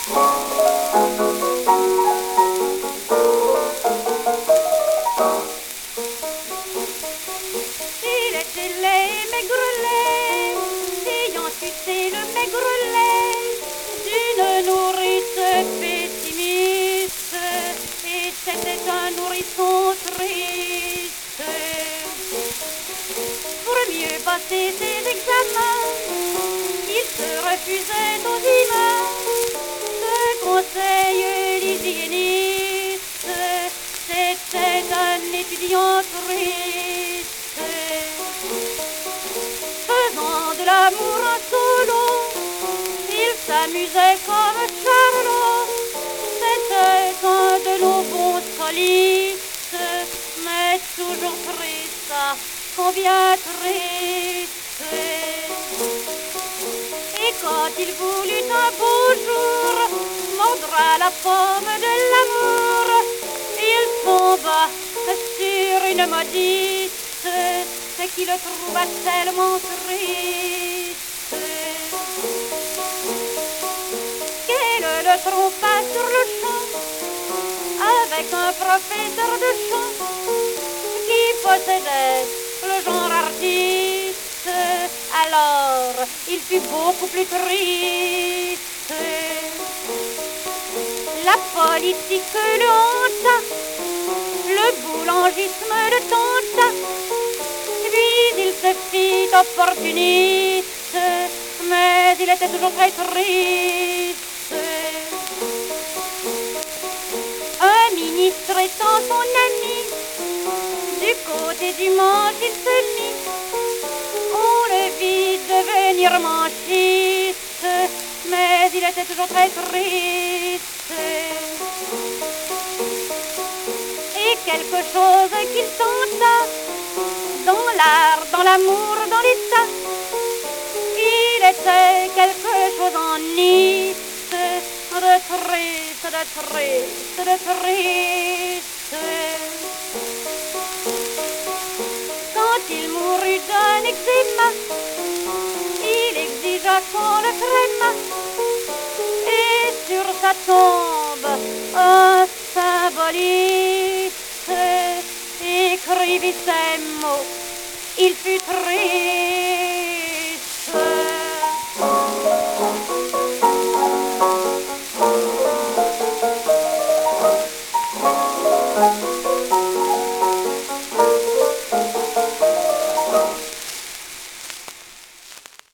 Il était laid, maigrelet, ayant sucé le maigrelet d'une nourrice pessimiste, et c'était un nourrisson triste. Pour mieux passer ses examens, il se refusait aux humains. Ce conseil l'hygiéniste, c'était un étudiant triste. Faisant de l'amour un solo, il s'amusait comme Charlot. C'était un de nos bons solistes, mais toujours triste, ah, combien triste. Et quand il voulut un beau jour mordre à la pomme de l'amour, il tomba sur une maudite qui le trouva tellement triste qu'elle le trompa sur le champ avec un professeur de chant qui possédait le genre artiste. Alors il fut beaucoup plus triste. La politique le hanta, le boulangisme le tenta, puis il se fit opportuniste, mais il était toujours très triste. Un ministre étant son ami, du côté du manche il se mit. On le vit devenir manchiste, mais il était toujours très triste. Et quelque chose qu'il tenta, dans l'art, dans l'amour, dans l'état, il était quelque chose en Nice, de triste, de triste, de triste. Quand il mourut d'un eczéma, il exigea qu'on le crémât, et sur sa tombe un symboliste écrivit ces mots. Il fut triste.